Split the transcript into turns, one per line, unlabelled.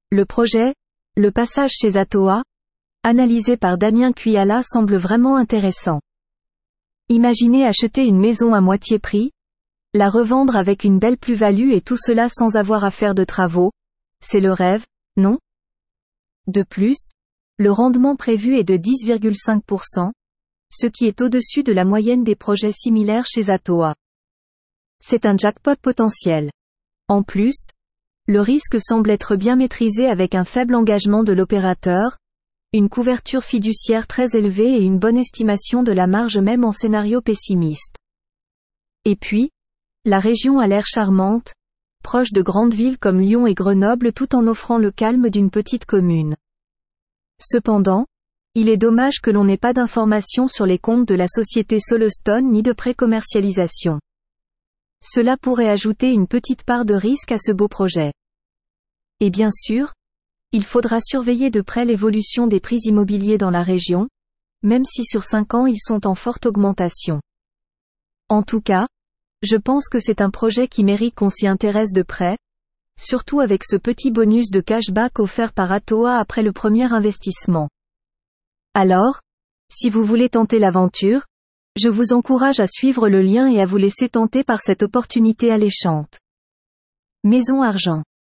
Le projet, le passage chez Atoa, analysé par Damien Cuyala semble vraiment intéressant. Imaginez acheter une maison à moitié prix, la revendre avec une belle plus-value et tout cela sans avoir à faire de travaux. C'est le rêve, non? De plus, le rendement prévu est de 10,5%, ce qui est au-dessus de la moyenne des projets similaires chez Atoa. C'est un jackpot potentiel. En plus, le risque semble être bien maîtrisé avec un faible engagement de l'opérateur, une couverture fiduciaire très élevée et une bonne estimation de la marge même en scénario pessimiste. Et puis, la région a l'air charmante, proche de grandes villes comme Lyon et Grenoble tout en offrant le calme d'une petite commune. Cependant, il est dommage que l'on n'ait pas d'informations sur les comptes de la société Solostone ni de pré-commercialisation. Cela pourrait ajouter une petite part de risque à ce beau projet. Et bien sûr, il faudra surveiller de près l'évolution des prix immobiliers dans la région, même si sur 5 ans ils sont en forte augmentation. En tout cas, je pense que c'est un projet qui mérite qu'on s'y intéresse de près, surtout avec ce petit bonus de cashback offert par Atoa après le premier investissement. Alors, si vous voulez tenter l'aventure, je vous encourage à suivre le lien et à vous laisser tenter par cette opportunité alléchante. Maison Argent.